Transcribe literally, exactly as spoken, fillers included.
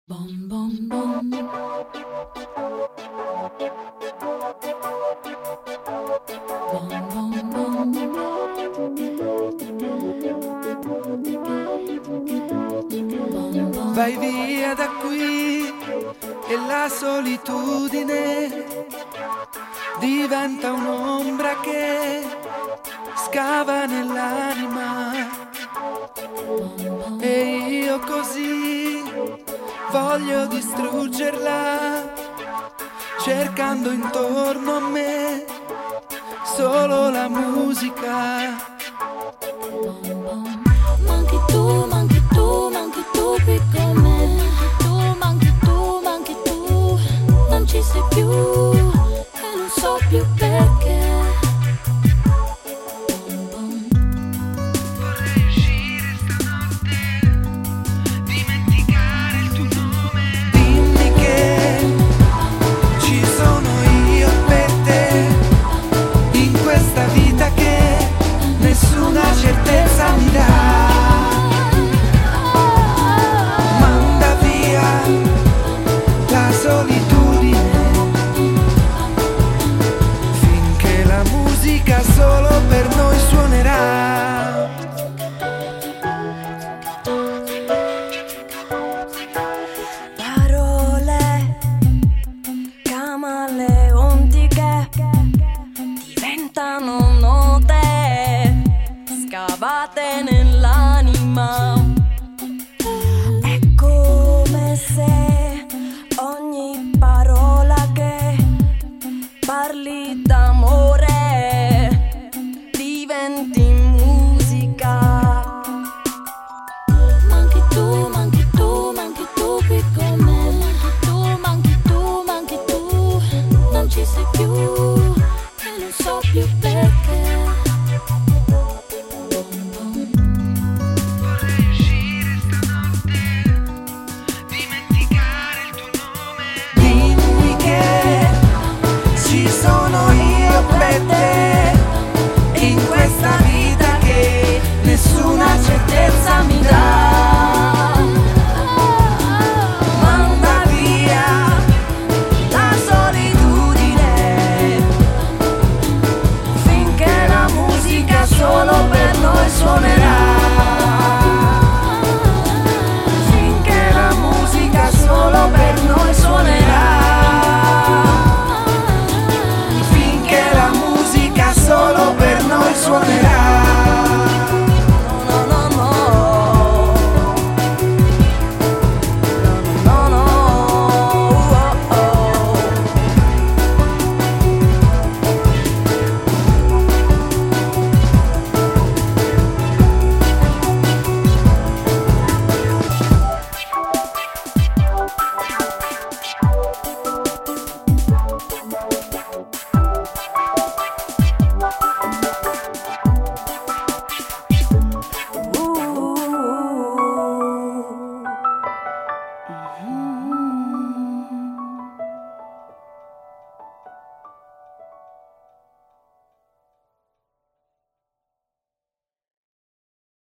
Bom bom bom. Bom bom bom. Bom bom. Vai via da qui e la solitudine diventa un'ombra che scava nell'anima. E io così voglio distruggerla, cercando intorno a me solo la musica. Manchi tu, manchi tu, manchi tu qui con me. Tu, manchi tu, manchi tu, non ci sei più e non so più perché. Vorrei uscire stanotte, dimenticare il tuo nome. Dimmi che ci sono io per te, in questa vita che nessuna certezza mi dà. Manda via la solitudine, finché la musica solo per noi suonerà. Parole camaleontiche diventano note scavate nell'anima. È come se ogni parola che parli d'amore diventi musica. Manchi tu, manchi tu, manchi tu qui con me. Tu, manchi tu, manchi tu, non ci sei più e non so più perché. Vorrei uscire stanotte, dimenticare il tuo nome. Dimmi che ci sono io per te,